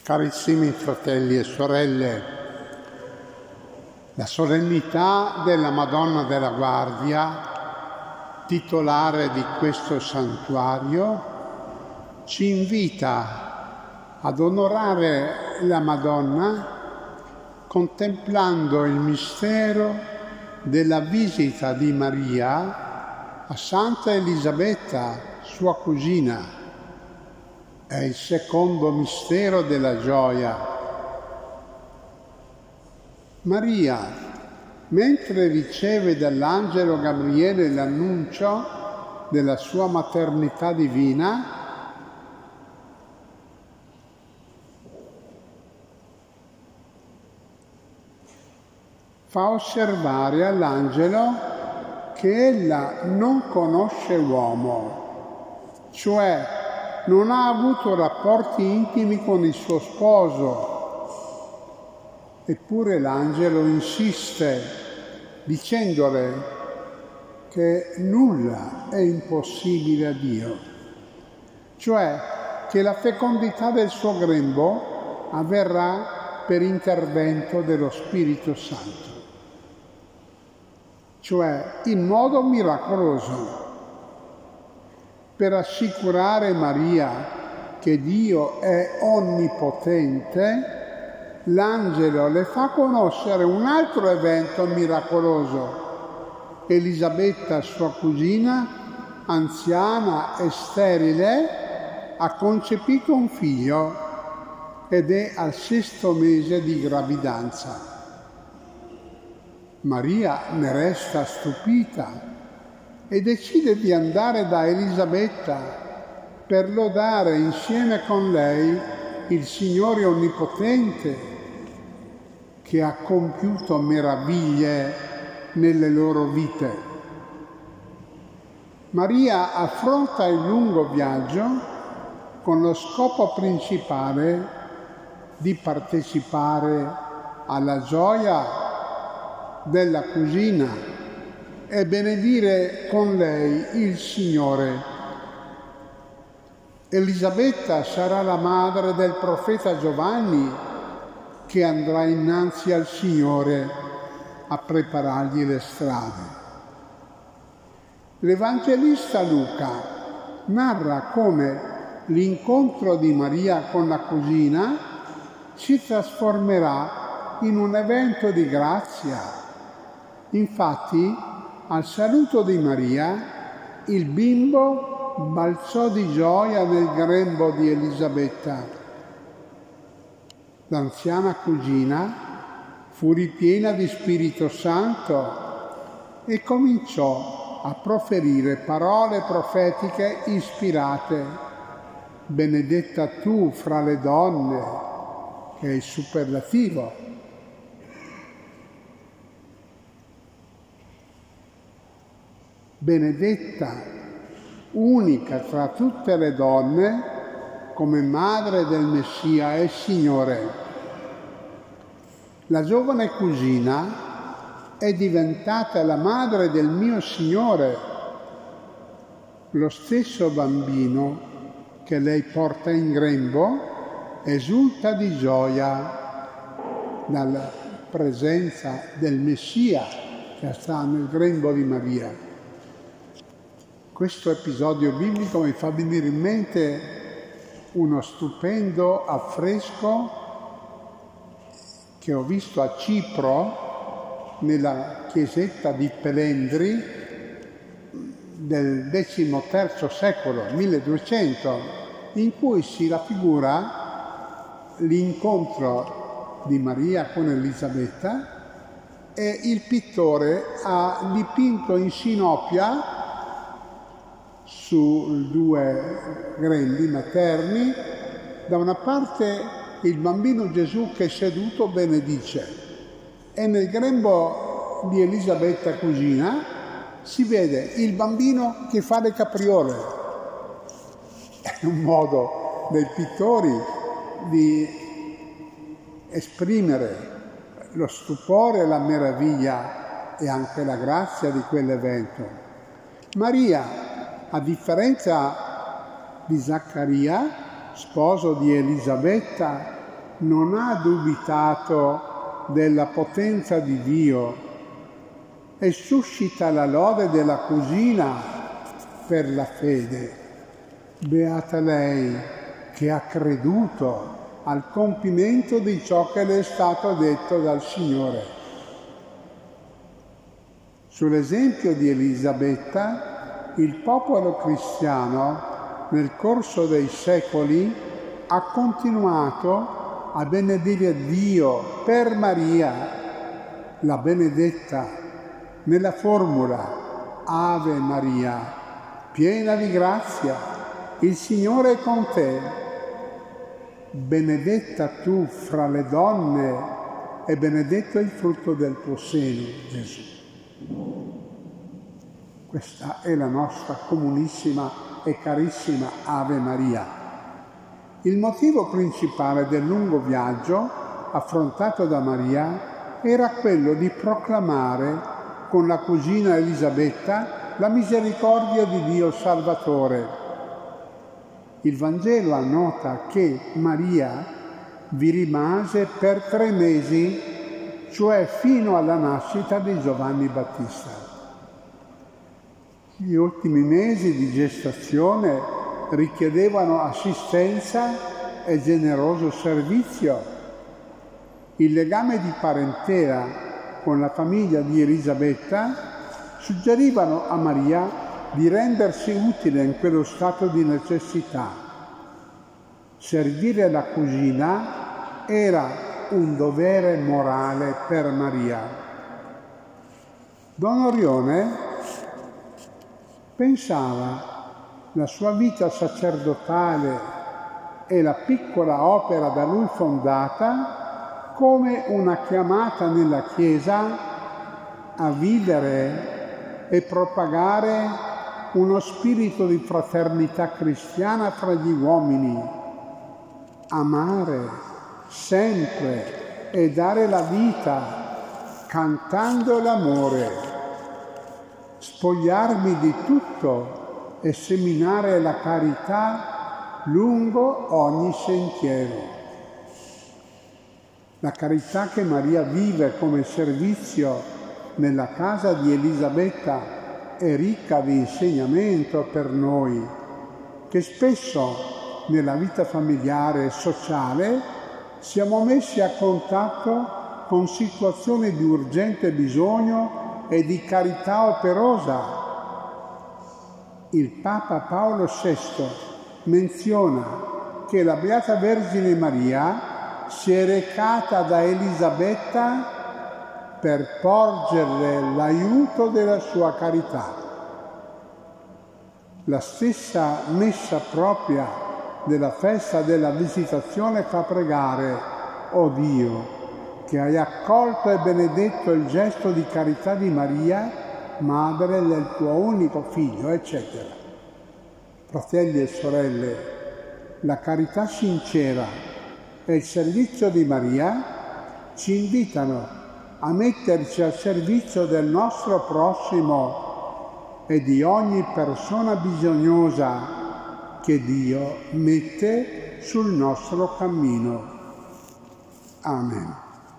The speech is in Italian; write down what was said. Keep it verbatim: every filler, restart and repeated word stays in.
Carissimi fratelli e sorelle, la solennità della Madonna della Guardia, titolare di questo santuario, ci invita ad onorare la Madonna contemplando il mistero della visita di Maria a Santa Elisabetta, sua cugina. È il secondo mistero della gioia. Maria, mentre riceve dall'angelo Gabriele l'annuncio della sua maternità divina, fa osservare all'angelo che ella non conosce l'uomo, cioè non ha avuto rapporti intimi con il suo sposo. Eppure l'angelo insiste dicendole che nulla è impossibile a Dio, cioè che la fecondità del suo grembo avverrà per intervento dello Spirito Santo, cioè in modo miracoloso. Per assicurare Maria che Dio è onnipotente, l'angelo le fa conoscere un altro evento miracoloso. Elisabetta, sua cugina, anziana e sterile, ha concepito un figlio ed è al sesto mese di gravidanza. Maria ne resta stupita e decide di andare da Elisabetta per lodare insieme con lei il Signore Onnipotente che ha compiuto meraviglie nelle loro vite. Maria affronta il lungo viaggio con lo scopo principale di partecipare alla gioia della cugina e benedire con lei il Signore. Elisabetta sarà la madre del profeta Giovanni che andrà innanzi al Signore a preparargli le strade. L'Evangelista Luca narra come l'incontro di Maria con la cugina si trasformerà in un evento di grazia. Infatti, al saluto di Maria, il bimbo balzò di gioia nel grembo di Elisabetta. L'anziana cugina fu ripiena di Spirito Santo e cominciò a proferire parole profetiche ispirate. Benedetta tu fra le donne, che è il superlativo. Benedetta, unica tra tutte le donne, come madre del Messia e Signore. La giovane cugina è diventata la madre del mio Signore, lo stesso bambino che lei porta in grembo esulta di gioia dalla presenza del Messia che sta nel grembo di Maria. Questo episodio biblico mi fa venire in mente uno stupendo affresco che ho visto a Cipro, nella chiesetta di Pelendri del decimoterzo secolo, milleduecento, in cui si raffigura l'incontro di Maria con Elisabetta e il pittore ha dipinto in sinopia su due grembi materni, da una parte il bambino Gesù che seduto benedice e nel grembo di Elisabetta cugina si vede il bambino che fa le capriole. È un modo dei pittori di esprimere lo stupore, la meraviglia e anche la grazia di quell'evento. Maria, a differenza di Zaccaria, sposo di Elisabetta, non ha dubitato della potenza di Dio e suscita la lode della cugina per la fede. Beata lei che ha creduto al compimento di ciò che le è stato detto dal Signore. Sull'esempio di Elisabetta, il popolo cristiano nel corso dei secoli ha continuato a benedire Dio per Maria, la benedetta, nella formula Ave Maria, piena di grazia, il Signore è con te. Benedetta tu fra le donne e benedetto il frutto del tuo seno, Gesù. Questa è la nostra comunissima e carissima Ave Maria. Il motivo principale del lungo viaggio affrontato da Maria era quello di proclamare con la cugina Elisabetta la misericordia di Dio Salvatore. Il Vangelo annota che Maria vi rimase per tre mesi, cioè fino alla nascita di Giovanni Battista. Gli ultimi mesi di gestazione richiedevano assistenza e generoso servizio. Il legame di parentela con la famiglia di Elisabetta suggerivano a Maria di rendersi utile in quello stato di necessità. Servire la cugina era un dovere morale per Maria. Don Orione pensava la sua vita sacerdotale e la piccola opera da lui fondata come una chiamata nella Chiesa a vivere e propagare uno spirito di fraternità cristiana fra gli uomini, amare sempre e dare la vita cantando l'amore, spogliarmi di tutto e seminare la carità lungo ogni sentiero. La carità che Maria vive come servizio nella casa di Elisabetta è ricca di insegnamento per noi, che spesso nella vita familiare e sociale siamo messi a contatto con situazioni di urgente bisogno e di carità operosa. Il Papa Paolo sesto menziona che la Beata Vergine Maria si è recata da Elisabetta per porgerle l'aiuto della sua carità. La stessa messa propria della festa della Visitazione fa pregare: «O Dio, che hai accolto e benedetto il gesto di carità di Maria, madre del tuo unico figlio», eccetera. Fratelli e sorelle, la carità sincera e il servizio di Maria ci invitano a metterci al servizio del nostro prossimo e di ogni persona bisognosa che Dio mette sul nostro cammino. Amen.